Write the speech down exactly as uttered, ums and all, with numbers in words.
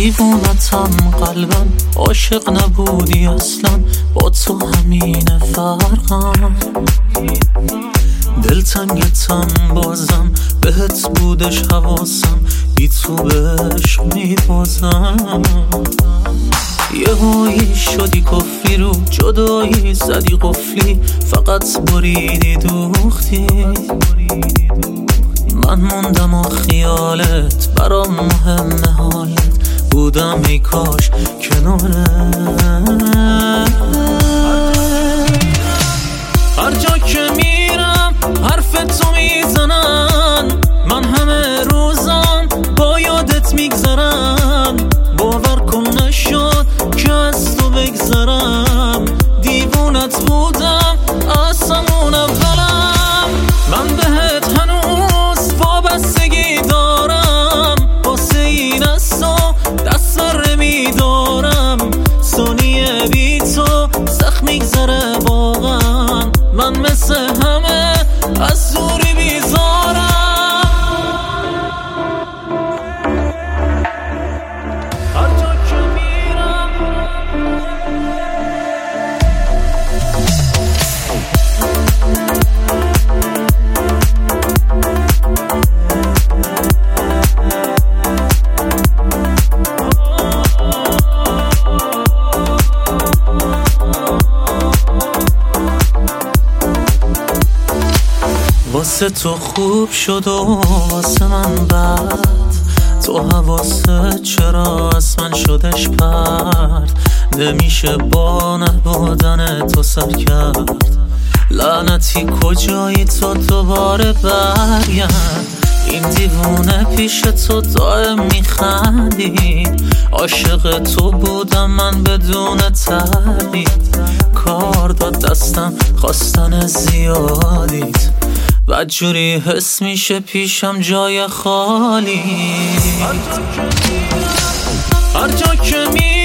دیوونتم قلبم، عاشق نبودی اصلا، با تو همین فرقم. دلتنگتم بازم، بهت بودش حواسم، بی تو بهش میبازم. یه هایی شدی کفری رو جدایی زدی قفلی، فقط بریدی دوختی. من موندم و خیالت برام مهمه، حالت بودم ای کاش کنارت. هر جا که میرم حرف تو میزنن، من همه روزم با یادت میگذرم. باور کن نشد که از تو بگذرم، دیوونت بودم از همون اولم. من بهت هنوز وابستگی دارم، واسه این از تو دست بر نمیدارم. ثانیه بی تو سخت میگذره واقعا، من مثل همه از دوری بیزارم. هر جا که میرم واسه تو خوب شد و واسه من بد، تو حواست چرا از من شدش پرد. نمیشه با نبودن تو سر کرد، لعنتی کجایی تو دوباره برگرد. این دیوونه پیش تو دائم میخندید، عاشق تو بودم من بدون تردید. کار داد دستم خواستن زیادیت، بدجوری حس میشه پیشم جای خالی. هر جا که می